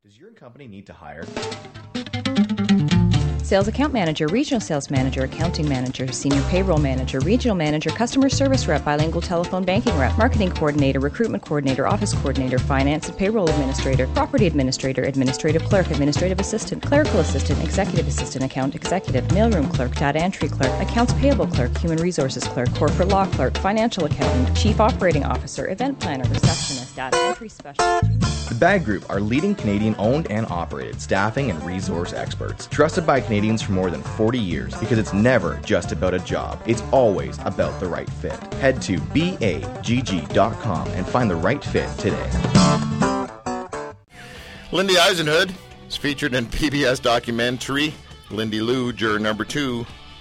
Does your company need to hire? Sales account manager, regional sales manager, accounting manager, senior payroll manager, regional manager, customer service rep, bilingual telephone banking rep, marketing coordinator, recruitment coordinator, office coordinator, finance and payroll administrator, property administrator, administrative clerk, administrative assistant, clerical assistant, executive assistant, account executive, mailroom clerk, data entry clerk, accounts payable clerk, human resources clerk, corporate law clerk, financial accountant, chief operating officer, event planner, receptionist, data entry specialist. The Bag Group are leading Canadian-owned and operated staffing and resource experts, trusted by Canadians for more than 40 years because it's never just about a job. It's always about the right fit. Head to bagg.com and find the right fit today. Lindy Eisenhood is featured in PBS documentary Lindy Lou, Juror Number 2.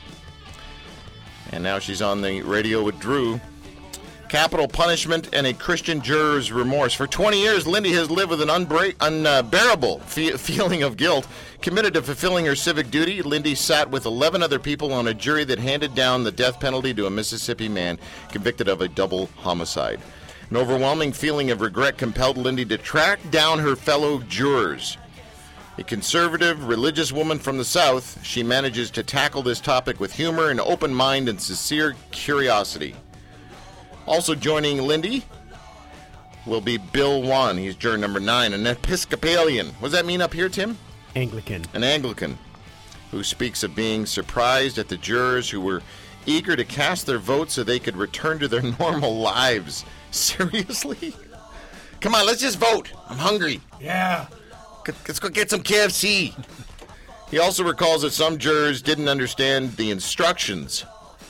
And now she's on the radio with Drew. Capital punishment and a Christian juror's remorse. For 20 years, Lindy has lived with an unbearable feeling of guilt. Committed to fulfilling her civic duty, Lindy sat with 11 other people on a jury that handed down the death penalty to a Mississippi man convicted of a double homicide. An overwhelming feeling of regret compelled Lindy to track down her fellow jurors. A conservative, religious woman from the South, she manages to tackle this topic with humor, an open mind, and sincere curiosity. Also joining Lindy will be Bill Wan. He's juror number 9, an Episcopalian. What does that mean up here, Tim? Anglican. An Anglican who speaks of being surprised at the jurors who were eager to cast their vote so they could return to their normal lives. Seriously? Come on, let's just vote. I'm hungry. Yeah. Let's go get some KFC. He also recalls that some jurors didn't understand the instructions.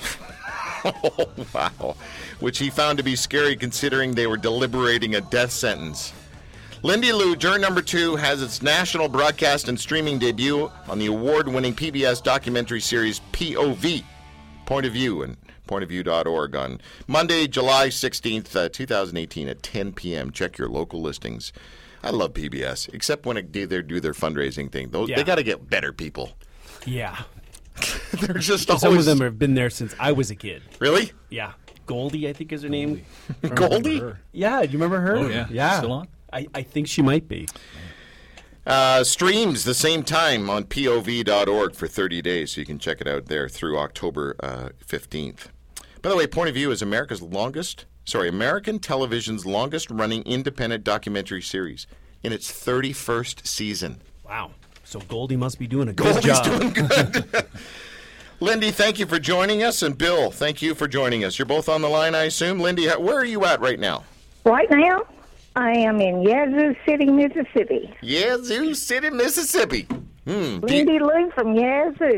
Oh, wow. Which he found to be scary considering they were deliberating a death sentence. Lindy Lou, juror number 2, has its national broadcast and streaming debut on the award-winning PBS documentary series POV, Point of View, and pointofview.org on Monday, July 16th, 2018 at 10 p.m. Check your local listings. I love PBS, except when they do their fundraising thing. They got to get better people. Yeah. They're just Some always... of them have been there since I was a kid. Really? Yeah. Goldie, I think is her name. Goldie? Yeah, do you remember her? Oh, yeah. Yeah. Still on? I think she might be. Streams the same time on POV.org for 30 days, so you can check it out there through October 15th. By the way, Point of View is American television's longest-running independent documentary series in its 31st season. Wow. So Goldie must be doing a good job. Goldie's doing good. Lindy, thank you for joining us, and Bill, thank you for joining us. You're both on the line, I assume. Lindy, where are you at right now? Right now, I am in Yazoo City, Mississippi. Yazoo City, Mississippi. Lindy Lou from Yazoo.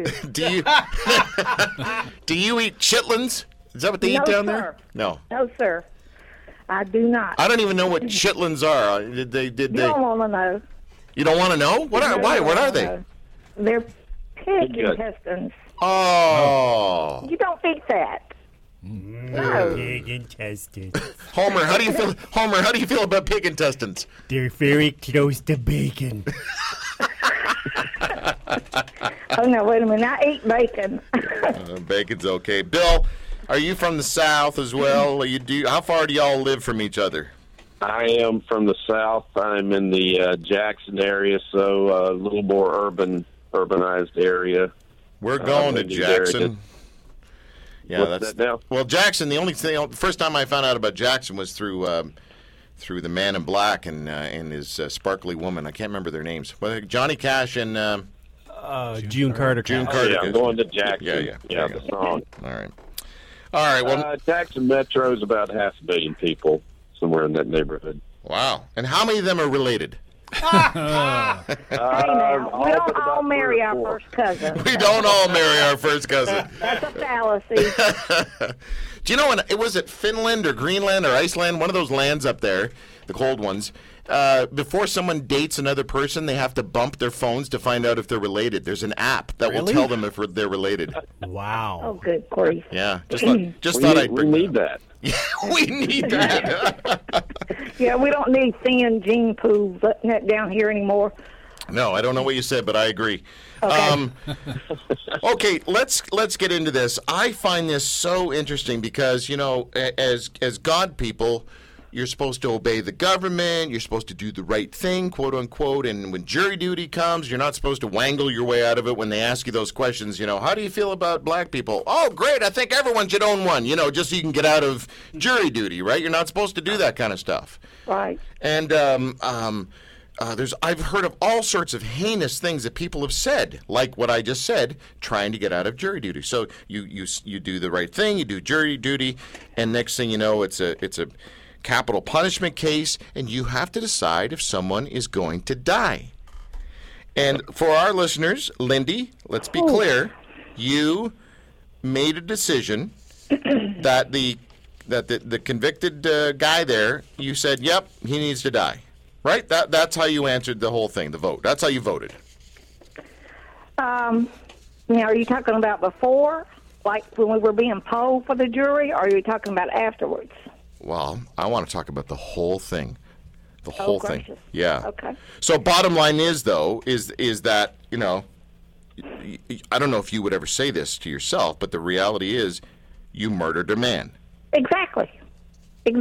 Do you eat chitlins? Is that what they eat down there? No. No, sir. I do not. I don't even know what chitlins are. You don't want to know. You don't want to know? Why? What are they? They're pig intestines. Oh. You don't eat that. No. Pig intestines. Homer, how do you feel? Homer, how do you feel about pig intestines? They're very close to bacon. Oh, no, wait a minute. I eat bacon. Bacon's okay. Bill, are you from the South as well? How far do y'all live from each other? I am from the South. I'm in the Jackson area, so a little more urbanized area. We're going to Jackson. Yeah, What's that now? Well, Jackson. The first time I found out about Jackson was through the Man in Black and his sparkly woman. I can't remember their names. But Johnny Cash and June Carter. June Carter. Yeah, I'm going to Jackson. Yeah. The song. All right. Well, Jackson Metro is about 500 million people, somewhere in that neighborhood. Wow. And how many of them are related? Hey, now, we don't all marry our first cousin. We don't all marry our first cousin. That's a fallacy. Do you know was it Finland or Greenland or Iceland, one of those lands up there, the cold ones, before someone dates another person, they have to bump their phones to find out if they're related. There's an app that will tell them if they're related. Wow. Oh, good grief. Yeah, just thought I'd bring we need that. Yeah, we need that. Yeah, we don't need thin gene pool down here anymore. No, I don't know what you said, but I agree. Okay. Okay, let's get into this. I find this so interesting because, as God people, you're supposed to obey the government, you're supposed to do the right thing, quote unquote, and when jury duty comes, you're not supposed to wangle your way out of it when they ask you those questions, how do you feel about black people? Oh, great, I think everyone should own one, just so you can get out of jury duty, right? You're not supposed to do that kind of stuff. Right. And I've heard of all sorts of heinous things that people have said, like what I just said, trying to get out of jury duty. So you do the right thing, you do jury duty, and next thing you know, it's a capital punishment case, and you have to decide if someone is going to die. And for our listeners, Lindy, let's be clear, you made a decision that the convicted guy there, you said, yep, he needs to die. Right? That's how you answered the whole thing, the vote. That's how you voted. Now, are you talking about before, like when we were being polled for the jury, or are you talking about afterwards? Well, I want to talk about the whole thing. The whole thing. Gracious. Yeah. Okay. So bottom line is, though, is that, I don't know if you would ever say this to yourself, but the reality is you murdered a man. Exactly. In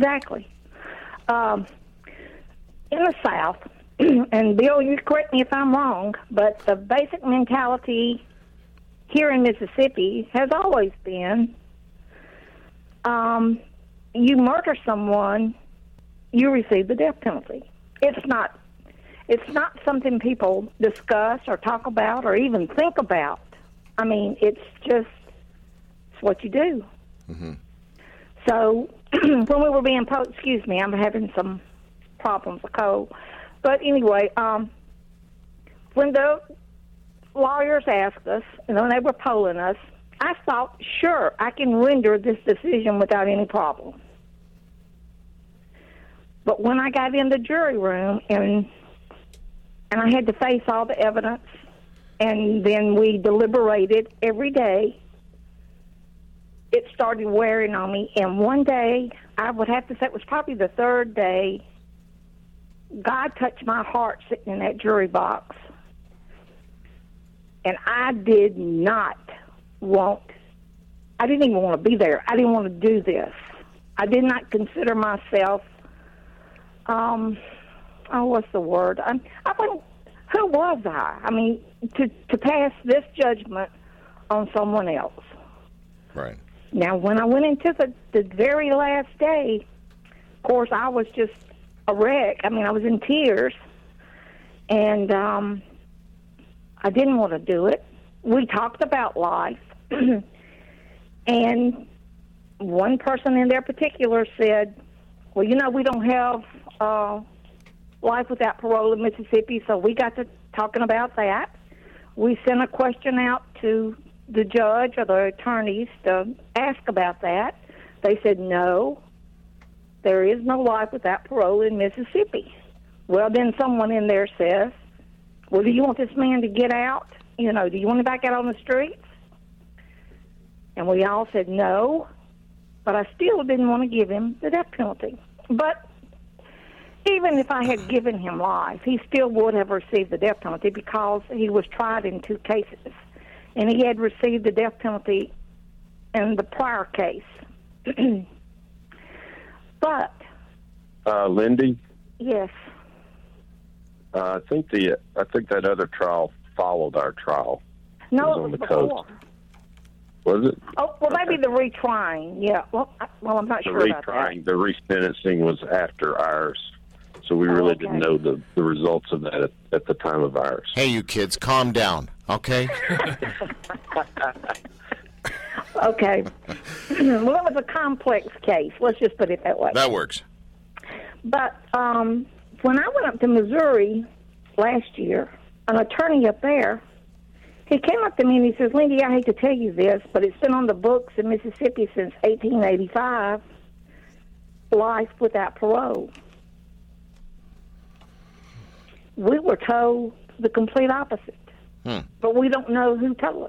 the South, and Bill, you correct me if I'm wrong, but the basic mentality here in Mississippi has always been, you murder someone, you receive the death penalty. It's not something people discuss or talk about or even think about. I mean, it's what you do. Mm-hmm. So when we were being polled, excuse me, I'm having some problems with cold. But anyway, when the lawyers asked us, and when they were polling us, I thought, sure, I can render this decision without any problem. But when I got in the jury room and I had to face all the evidence, and then we deliberated every day, it started wearing on me. And one day, I would have to say it was probably the third day, God touched my heart sitting in that jury box. And I didn't even want to be there. I didn't want to do this. I did not consider myself, what's the word? Who was I? I mean, to pass this judgment on someone else. Right. Now, when I went into the very last day, of course, I was just a wreck. I mean, I was in tears, and I didn't want to do it. We talked about life, and one person in their particular said, well, we don't have life without parole in Mississippi, so we got to talking about that. We sent a question out to the judge or the attorneys to ask about that. They said, no, there is no life without parole in Mississippi. Well, then someone in there says, well, do you want this man to get out? Do you want him back out on the streets? And we all said no, but I still didn't want to give him the death penalty. But even if I had given him life, he still would have received the death penalty because he was tried in 2 cases. And he had received the death penalty in the prior case. But Lindy? Yes. I think that other trial followed our trial. No, it was it on the before. coast. Was it? Oh, well, maybe the retrying. Yeah. Well, I'm not sure about that. The resentencing was after ours, so we really didn't know the results of that at the time of ours. Hey, you kids, calm down, okay? Okay. Well, it was a complex case. Let's just put it that way. That works. But when I went up to Missouri last year, an attorney up there, he came up to me and he says, Lindy, I hate to tell you this, but it's been on the books in Mississippi since 1885, life without parole. We were told the complete opposite, but we don't know who told us.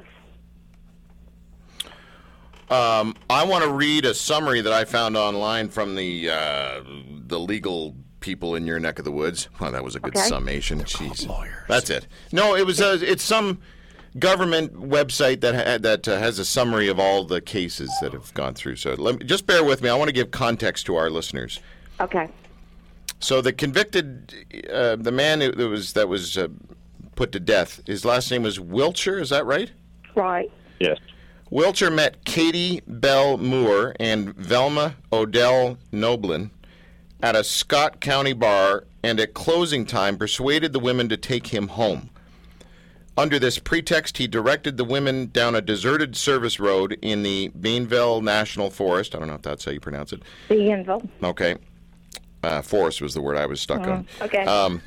I want to read a summary that I found online from the legal people in your neck of the woods. Well, that was a good summation. Jeez, that's it. No, it was. It's some government website that has a summary of all the cases that have gone through. So just bear with me. I want to give context to our listeners. Okay. So the convicted, the man that was put to death, his last name was Wilcher, is that right? Right. Yes. Wilcher met Katie Bell Moore and Velma Odell Noblin at a Scott County bar, and at closing time persuaded the women to take him home. Under this pretext, he directed the women down a deserted service road in the Beanville National Forest. I don't know if that's how you pronounce it. Beanville. Okay. Forest was the word I was stuck on. Okay.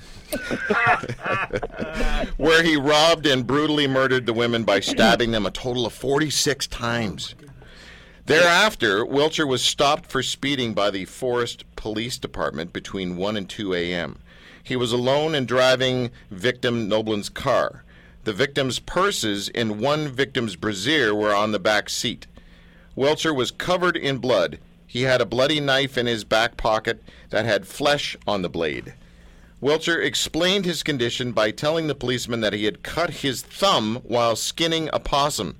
Where he robbed and brutally murdered the women by stabbing them a total of 46 times. Thereafter, Wilcher was stopped for speeding by the Forest Police Department between 1 and 2 a.m. He was alone and driving victim Noblin's car. The victim's purses and one victim's brassiere were on the back seat. Wilcher was covered in blood. He had a bloody knife in his back pocket that had flesh on the blade. Wilcher explained his condition by telling the policeman that he had cut his thumb while skinning a possum.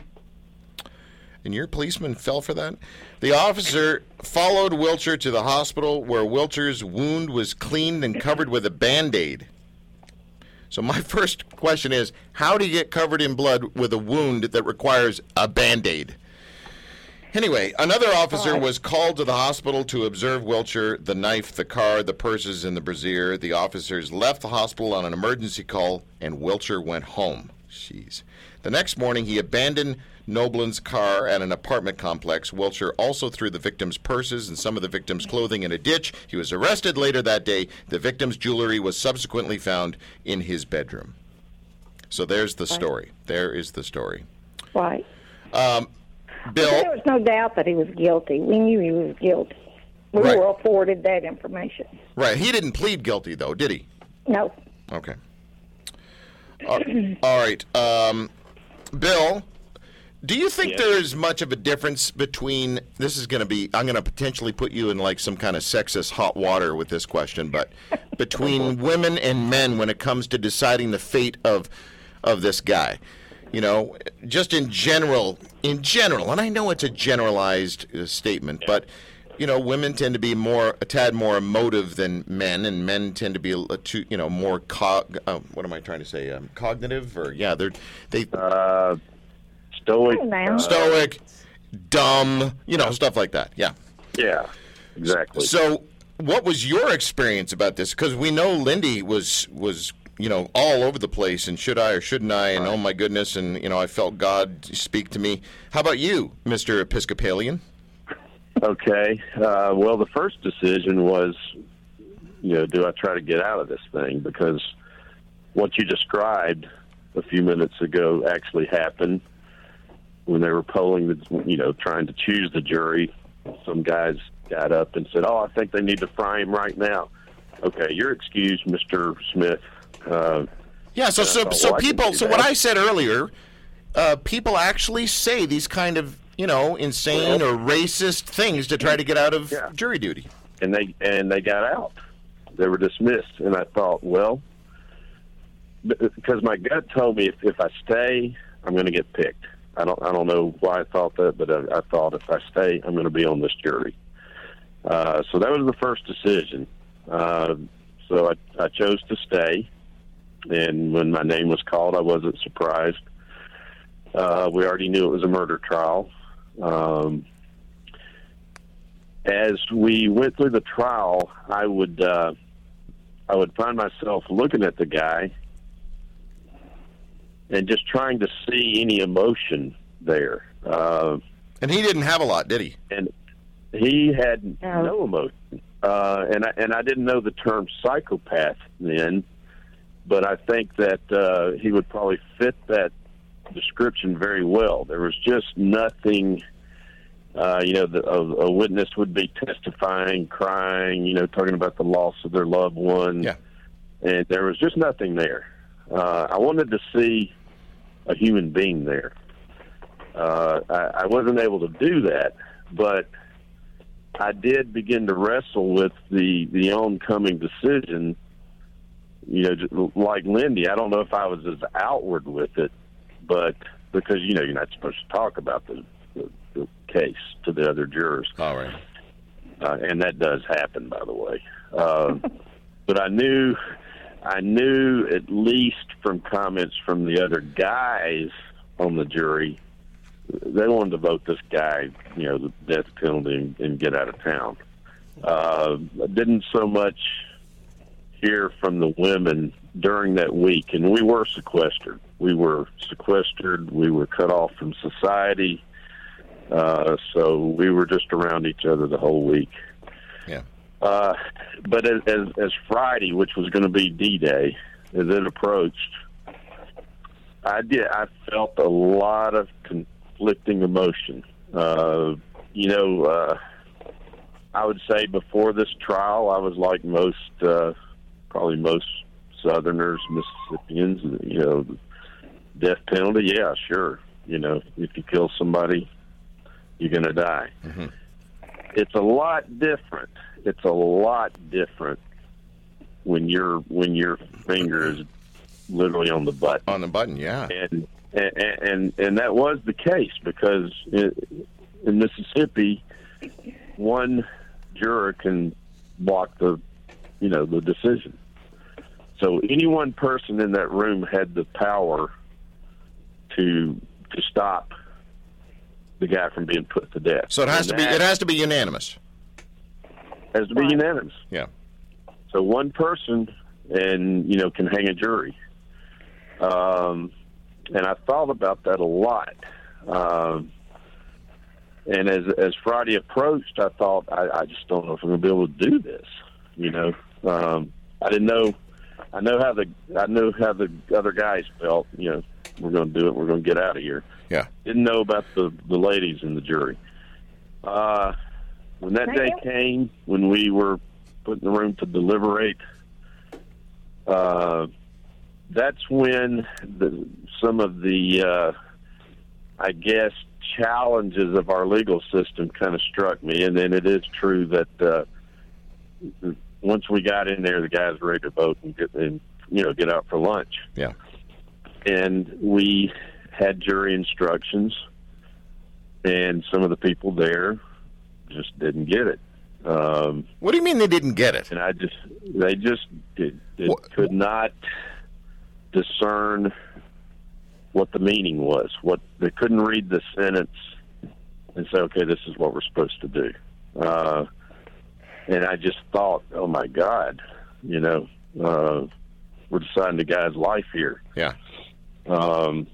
And your policeman fell for that? The officer followed Wilcher to the hospital, where Wilcher's wound was cleaned and covered with a Band-Aid. So my first question is, how do you get covered in blood with a wound that requires a Band-Aid? Anyway, another officer was called to the hospital to observe Wilcher, the knife, the car, the purses, and the brassiere. The officers left the hospital on an emergency call, and Wilcher went home. Jeez. The next morning, he abandoned Noblin's car at an apartment complex. Wilcher also threw the victim's purses and some of the victim's clothing in a ditch. He was arrested later that day. The victim's jewelry was subsequently found in his bedroom. So there's the story. There is the story. Right. Bill? There was no doubt that he was guilty. We knew he was guilty. We Right. were afforded that information. Right. He didn't plead guilty, though, did he? No. Okay. All right. Bill, do you think there is much of a difference between, this is going to be, I'm going to potentially put you in like some kind of sexist hot water with this question, but between women and men when it comes to deciding the fate of this guy? You know, just in general, and I know it's a generalized statement, but, you know, women tend to be a tad more emotive than men, and men tend to be, more, what am I trying to say, cognitive, or, they Stoic. stoic, dumb, stuff like that, yeah. Yeah, exactly. So what was your experience about this? Because we know Lindy was all over the place, and should I or shouldn't I, and oh my goodness, and, I felt God speak to me. How about you, Mr. Episcopalian? Okay. Well, the first decision was, do I try to get out of this thing? Because what you described a few minutes ago actually happened when they were polling, trying to choose the jury. Some guys got up and said, I think they need to fry him right now. Okay, you're excused, Mr. Smith. So what I said earlier, people actually say these kind of, insane or racist things to try to get out of jury duty. And they got out. They were dismissed. And I thought, well, because my gut told me if I stay, I'm going to get picked. I don't know why I thought that, but I thought if I stay, I'm going to be on this jury. So that was the first decision. So I chose to stay. And when my name was called, I wasn't surprised. We already knew it was a murder trial. As we went through the trial, I would find myself looking at the guy and just trying to see any emotion there. And he didn't have a lot, did he? And he had no emotion. And I didn't know the term psychopath then, but I think that he would probably fit that description very well. There was just nothing, a witness would be testifying, crying, talking about the loss of their loved one. Yeah. And there was just nothing there. I wanted to see a human being there. I wasn't able to do that, but I did begin to wrestle with the oncoming decision. Like Lindy, I don't know if I was as outward with it, but because, you're not supposed to talk about the case to the other jurors. All right. and that does happen, by the way. But I knew at least from comments from the other guys on the jury, they wanted to vote this guy, the death penalty and get out of town. I didn't so much hear from the women during that week, and we were sequestered. We were cut off from society, so we were just around each other the whole week. Yeah. But as Friday, which was going to be D-Day, as it approached, I felt a lot of conflicting emotion. I would say before this trial, I was like probably most Southerners, Mississippians, death penalty, yeah, sure. If you kill somebody, you're going to die. Mm-hmm. It's a lot different. When your finger is literally on the button. On the button, yeah. And that was the case because in Mississippi, one juror can block the decision. So any one person in that room had the power to stop the guy from being put to death. So it has to be unanimous. Has to be unanimous. Yeah. So one person can hang a jury. And I thought about that a lot. And as Friday approached, I thought, I just don't know if I'm going to be able to do this. I didn't know. I know how the other guys felt. We're going to do it. We're going to get out of here. Yeah. Didn't know about the ladies in the jury. When that day came, when we were put in the room to deliberate, that's when some of the, I guess, challenges of our legal system kind of struck me. And then it is true that once we got in there, the guys were ready to vote and get out for lunch. Yeah. And we had jury instructions, and some of the people there just didn't get it. What do you mean they didn't get it? And they just could not discern what the meaning was. They couldn't read the sentence and say, okay, this is what we're supposed to do. And I just thought, oh my God, we're deciding the guy's life here. Yeah. And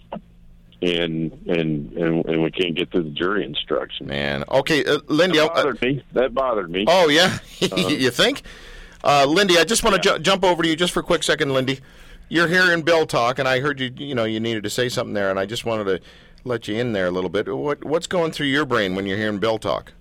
we can't get through the jury instruction. Man, okay, Lindy, that bothered me. Oh yeah, you think, Lindy? I just want to jump over to you just for a quick second, Lindy. You're here in Bill Talk, and I heard you needed to say something there, and I just wanted to let you in there a little bit. What's going through your brain when you're hearing Bill Talk?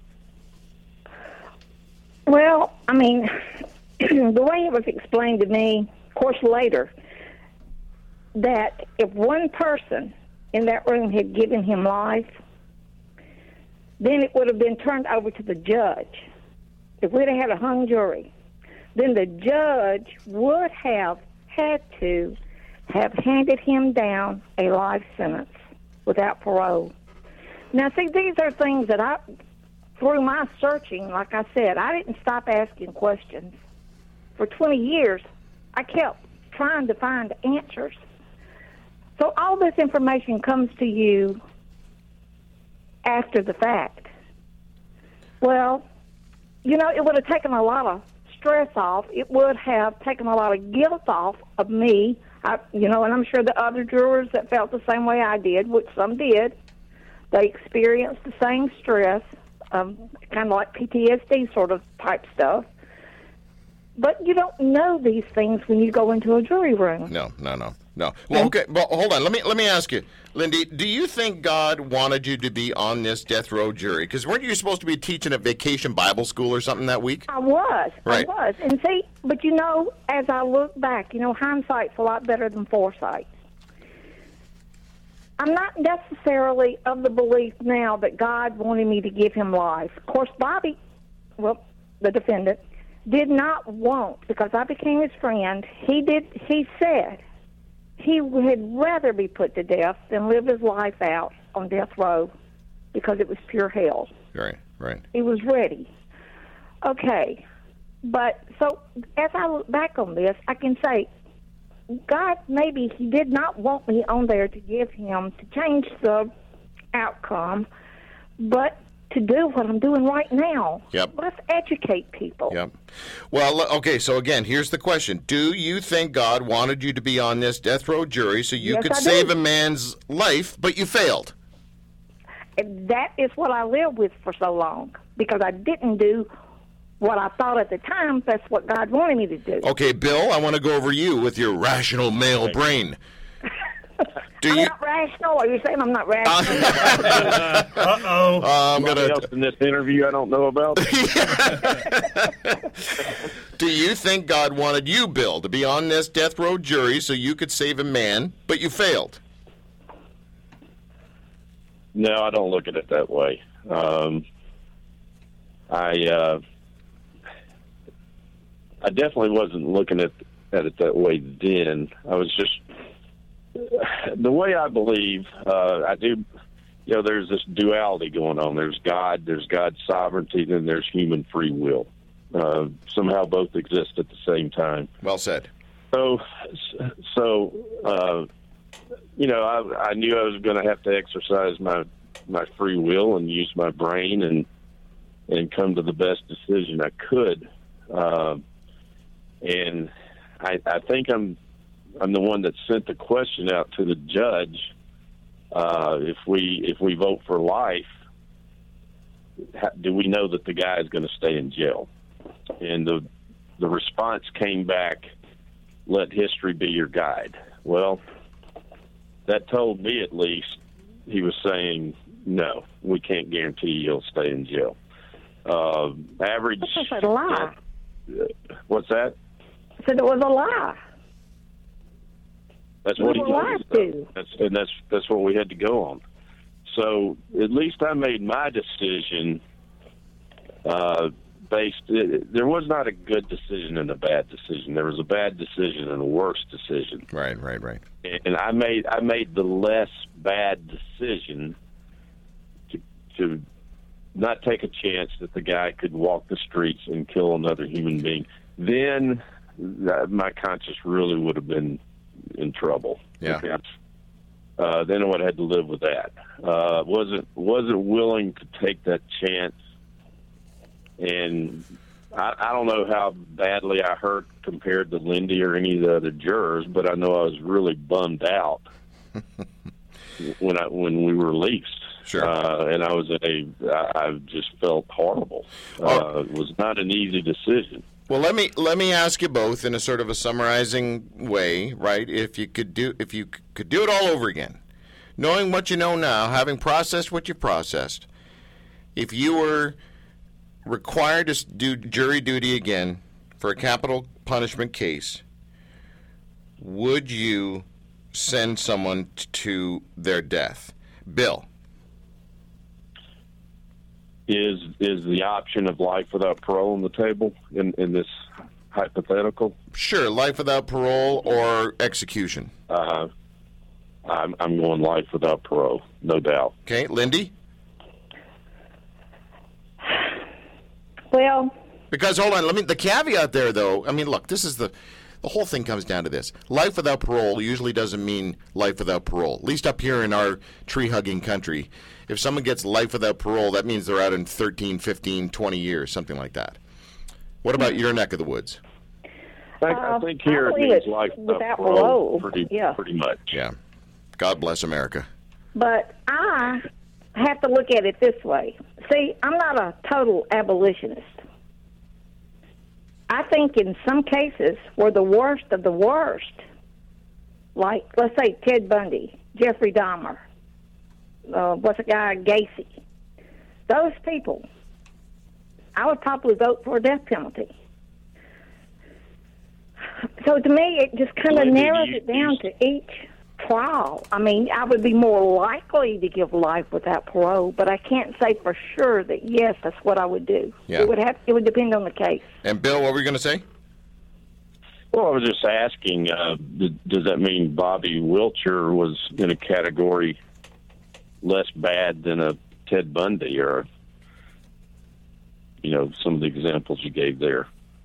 Well, I mean, the way it was explained to me, of course, later, that if one person in that room had given him life, then it would have been turned over to the judge. If we'd have had a hung jury, then the judge would have had to have handed him down a life sentence without parole. Now, see, these are things that through my searching, like I said, I didn't stop asking questions. For 20 years, I kept trying to find answers. So all this information comes to you after the fact. Well, it would have taken a lot of stress off. It would have taken a lot of guilt off of me. And I'm sure the other jurors that felt the same way I did, which some did, they experienced the same stress, kind of like PTSD sort of type stuff. But you don't know these things when you go into a jury room. No. Well, okay. Well, hold on. Let me ask you, Lindy. Do you think God wanted you to be on this death row jury? Because weren't you supposed to be teaching at Vacation Bible School or something that week? I was. Right. I was. And see, but as I look back, hindsight's a lot better than foresight. I'm not necessarily of the belief now that God wanted me to give him life. Of course, Bobby, the defendant, did not want, because I became his friend, he said he would rather be put to death than live his life out on death row because it was pure hell. Right. He was ready. Okay, but so as I look back on this, I can say, God, maybe He did not want me on there to give Him to change the outcome, but to do what I'm doing right now. Yep. Let's educate people. Yep. Well, okay, so again, here's the question. Do you think God wanted you to be on this death row jury so you Yes, could I save do. a man's life, but you failed? And that is what I lived with for so long, because I didn't do what I thought at the time that's what God wanted me to do. Okay, Bill, I want to go over you with your rational male brain. Do I'm you? not rational. Are you saying I'm not rational? Uh-oh. I'm Somebody gonna. else in this interview I don't know about? Do you think God wanted you, Bill, to be on this death row jury so you could save a man, but you failed? No, I don't look at it that way. I definitely wasn't looking at it that way then. I was just the way I believe. I do. You know, there's this duality going on. There's God. There's God's sovereignty. Then there's human free will. Somehow both exist at the same time. Well said. So, you know, I knew I was going to have to exercise my free will and use my brain and come to the best decision I could. And I think I'm the one that sent the question out to the judge. If we vote for life, do we know that the guy is going to stay in jail? And the response came back, let history be your guide. Well, that told me at least he was saying, no, we can't guarantee he'll stay in jail. Average. That's a lie. What's that? I said it was a lie. That's what he Well, told us. I do. That's what we had to go on. So at least I made my decision based. There was not a good decision and a bad decision. There was a bad decision and a worse decision. Right. And I made the less bad decision to not take a chance that the guy could walk the streets and kill another human being. Then my conscience really would have been in trouble. Yeah. Then I would have had to live with that. Wasn't willing to take that chance. And I don't know how badly I hurt compared to Lindy or any of the other jurors, but I know I was really bummed out when we were released. Sure. And I just felt horrible. It was not an easy decision. Well, let me ask you both in a sort of a summarizing way, right? If you could do it all over again, knowing what you know now, having processed what you processed, if you were required to do jury duty again for a capital punishment case, would you send someone to their death? Bill. Is the option of life without parole on the table in this hypothetical? Sure, life without parole or execution. I'm going life without parole, no doubt. Okay, Lindy? Well, Because, hold on, the caveat there, though, I mean, look, this is the whole thing comes down to this. Life without parole usually doesn't mean life without parole, at least up here in our tree-hugging country. If someone gets life without parole, that means they're out in 13, 15, 20 years, something like that. What about your neck of the woods? I think here it believe means it's life without parole parole, yeah. pretty much. Yeah. God bless America. but I have to look at it this way. See, I'm not a total abolitionist. I think in some cases we're the worst of the worst. Like, let's say Ted Bundy, Jeffrey Dahmer, what's the guy, Gacy. Those people, I would probably vote for a death penalty. So to me, it just kind of Lindy, narrows it down to each trial. I mean, I would be more likely to give life without parole, but I can't say for sure that, yes, that's what I would do. Yeah. It would depend on the case. And, Bill, what were you going to say? Well, I was just asking, does that mean Bobby Wilcher was in a category less bad than a Ted Bundy? Or some of the examples you gave there.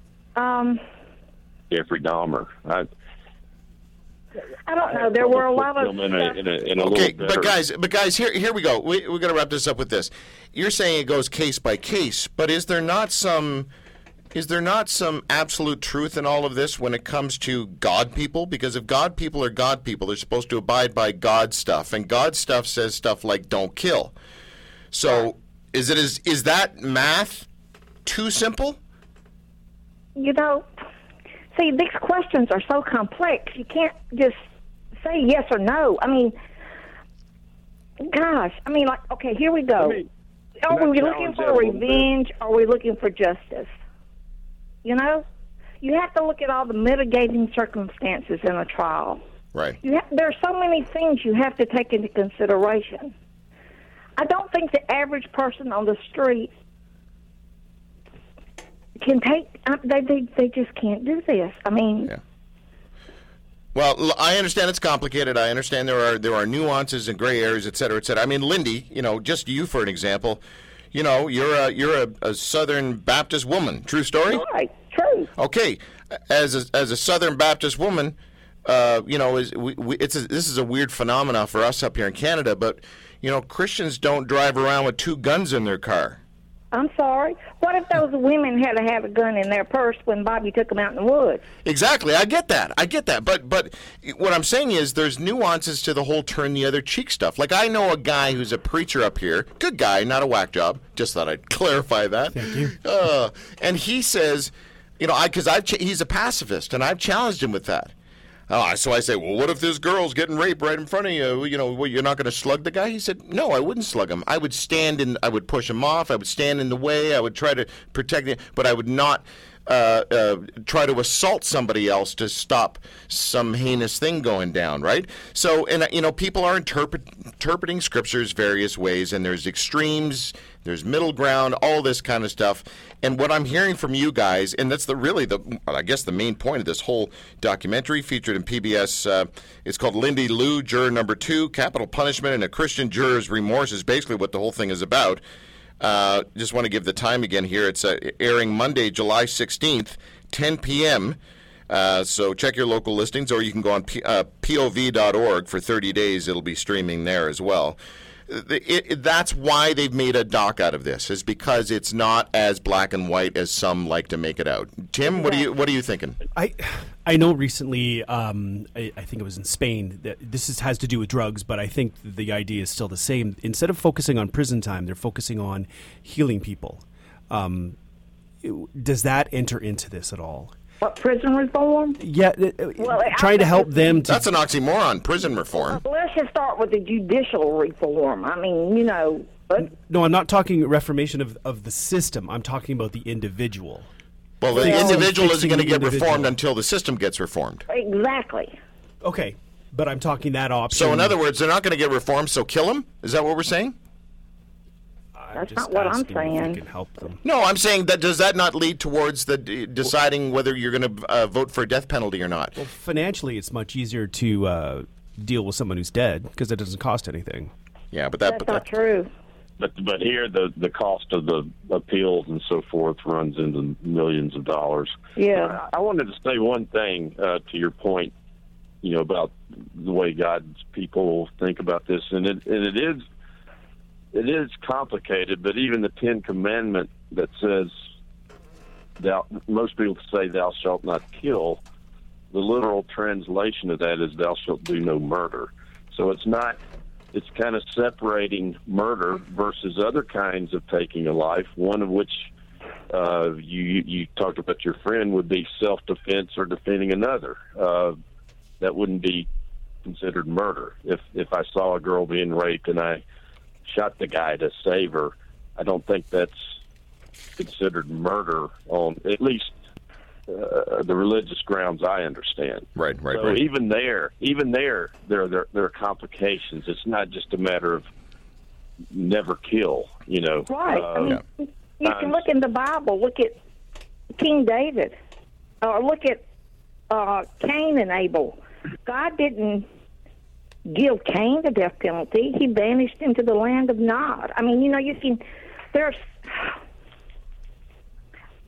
Jeffrey Dahmer. I don't know. There were a lot of in a Okay, little better. but guys, here we go. We're going to wrap this up with this. You're saying it goes case by case, but is there not some absolute truth in all of this when it comes to God people? Because if God people are God people, they're supposed to abide by God stuff, and God stuff says stuff like don't kill. So is that math too simple? See, these questions are so complex. You can't just say yes or no. I mean, gosh. I mean, okay, here we go. Are we looking for revenge? Or are we looking for justice? You have to look at all the mitigating circumstances in a trial. Right. There are so many things you have to take into consideration. I don't think the average person on the street can take. They just can't do this. I mean. Yeah. Well, I understand it's complicated. I understand there are nuances and gray areas, et cetera, et cetera. I mean, Lindy, just you for an example. You're a Southern Baptist woman. True story? Right. True. Okay. As a Southern Baptist woman, this is a weird phenomenon for us up here in Canada, but Christians don't drive around with 2 guns in their car. I'm sorry. What if those women had to have a gun in their purse when Bobby took them out in the woods? Exactly. I get that. But what I'm saying is there's nuances to the whole turn the other cheek stuff. Like I know a guy who's a preacher up here. Good guy, not a whack job. Just thought I'd clarify that. Thank you. And he says, he's a pacifist, and I've challenged him with that. So I say, well, what if this girl's getting raped right in front of you? You're not going to slug the guy? He said, no, I wouldn't slug him. I would I would push him off. I would stand in the way. I would try to protect him, but I would not try to assault somebody else to stop some heinous thing going down, right? So, and people are interpreting scriptures various ways, and there's extremes, there's middle ground, all this kind of stuff. And what I'm hearing from you guys, and that's the main point of this whole documentary featured in PBS, it's called Lindy Lou, Juror Number 2, Capital Punishment and a Christian Juror's Remorse is basically what the whole thing is about. Just want to give the time again here. It's airing Monday, July 16th, 10 p.m., so check your local listings, or you can go on POV.org for 30 days. It'll be streaming there as well. That's why they've made a doc out of this, is because it's not as black and white as some like to make it out. Tim, what are you thinking? I know recently, I think it was in Spain, that this has to do with drugs, but I think the idea is still the same. Instead of focusing on prison time, they're focusing on healing people. Does that enter into this at all? What, prison reform? Yeah, trying to help them to... That's an oxymoron, prison reform. Let's just start with the judicial reform. I mean, No, I'm not talking reformation of the system. I'm talking about the individual. Well, the individual isn't going to get reformed until the system gets reformed. Exactly. Okay, but I'm talking that option. So, in other words, they're not going to get reformed, so kill them? Is that what we're saying? That's not what I'm saying. We can help them. No, I'm saying that does that not lead towards the deciding whether you're going to vote for a death penalty or not? Well, financially, it's much easier to deal with someone who's dead because it doesn't cost anything. Yeah, but that's not true. But here the cost of the appeals and so forth runs into millions of dollars. Yeah. I wanted to say one thing to your point, about the way God's people think about this, and it is complicated. But even the 10 Commandment that says, most people say, "Thou shalt not kill," the literal translation of that is, "Thou shalt do no murder." So it's not. It's kind of separating murder versus other kinds of taking a life, one of which you talked about your friend would be self-defense or defending another. That wouldn't be considered murder. If I saw a girl being raped and I shot the guy to save her, I don't think that's considered murder on at least the religious grounds I understand. Right. So even there are complications. It's not just a matter of never kill, Right. You can look in the Bible, look at King David, or look at Cain and Abel. God didn't give Cain the death penalty. He banished him to the land of Nod. I mean,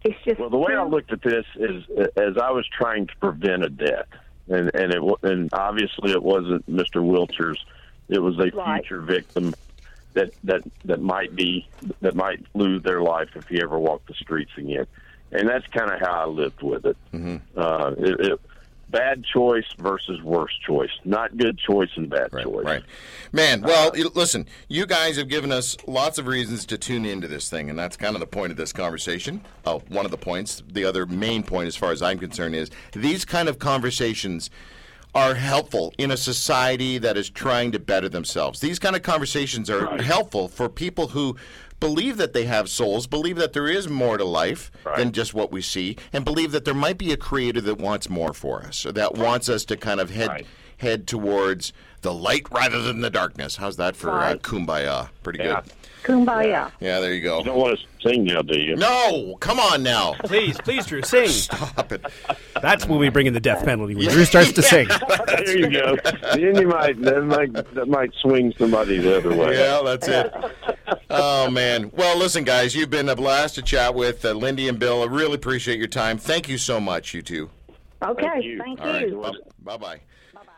It's just Well, the way I looked at this is as I was trying to prevent a death, and obviously it wasn't Mr. Wiltshires, it was a Right. future victim that might lose their life if he ever walked the streets again, and that's kind of how I lived with it. Mm-hmm. Bad choice versus worst choice, not good choice and bad choice. Right. Man, well, listen, you guys have given us lots of reasons to tune into this thing, and that's kind of the point of this conversation. Oh, one of the points. The other main point, as far as I'm concerned, is these kind of conversations are helpful in a society that is trying to better themselves. These kind of conversations are helpful for people who believe that they have souls, believe that there is more to life than just what we see, and believe that there might be a creator that wants more for us, or that wants us to kind of head towards the light rather than the darkness. How's that for kumbaya? Pretty good. kumbaya. Yeah, there you go. You don't want to sing now, do you? No, come on now. Please, Drew, sing. Stop it. That's when we bring in the death penalty, when Drew starts to sing. There you go. Then that might swing somebody the other way. Yeah, that's it. Oh, man. Well, listen, guys, you've been a blast to chat with Lindy and Bill. I really appreciate your time. Thank you so much, you two. Okay, thank All you. right. Bye-bye. Bye-bye.